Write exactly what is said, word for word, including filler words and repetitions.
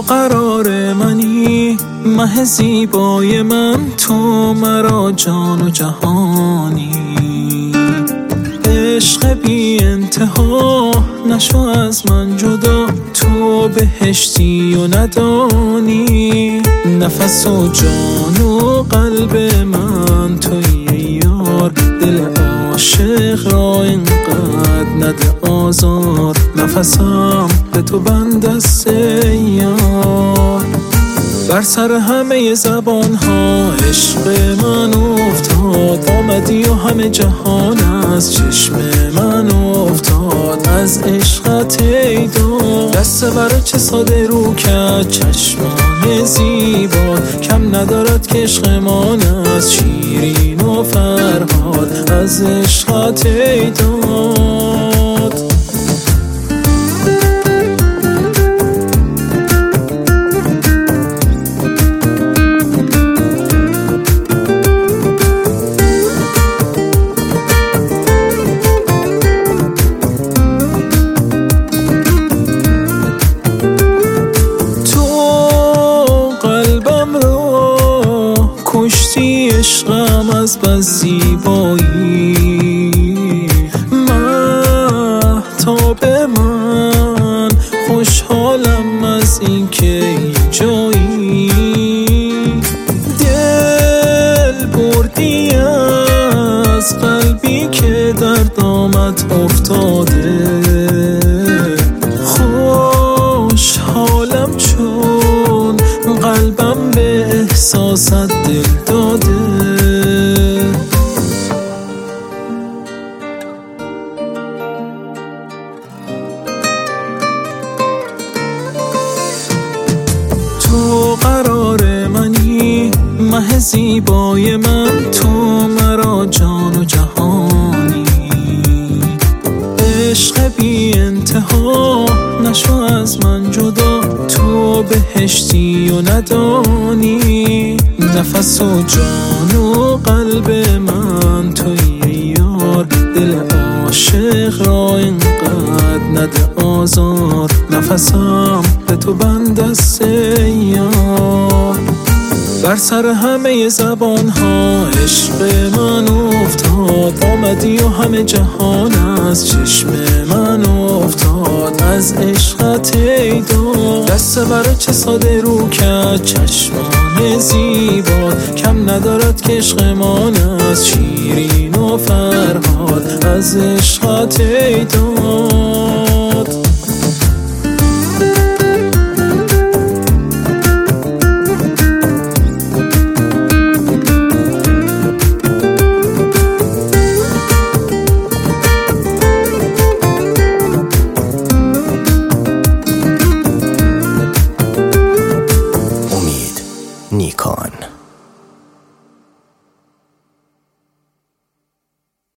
قرار منی مه زیبای من، تو مرا جان و جهانی. عشق بی انتها نشو از من جدا، تو بهشتی و ندانی. نفس و جان و قلب من توی یار، دل عاشق را اینقدر نده آزار. نفسم به تو بند است یار، بر سر همه زبان ها عشق من افتاد. آمدی و همه جهان از چشم من افتاد. از عشقت ای داد دست برای چه ساده رو کرد چشمان زیبا. کم ندارد که عشقمان از شیرین و فرهاد. از عشقت ای داد کشتی عشقم از بس زیبایی. مهتاب من خوشحالم از این که اینجایی. دل بردی از قلبی که در دامت افتاده. خوشحالم چون قلبم به احساست دل داده. تو قرار منی مه زیبای من، تو مرا جان و جهانی. عشق بی انتها نشو از من جدا، تو بهشتی و ندانی. نفس و جان و قلب من توی یار، دل عاشق را اینقدر نده آزار. نفسم به تو بند است یار، بر سر همه زبان ها عشق من افتاد. آمدی و همه جهان از چشم من افتاد. از عشقت ای داد دست برای چه ساده رو کرد چشمان زیبا. کم ندارد که عشقمان از شیرین و فرهاد. از عشقت ای داد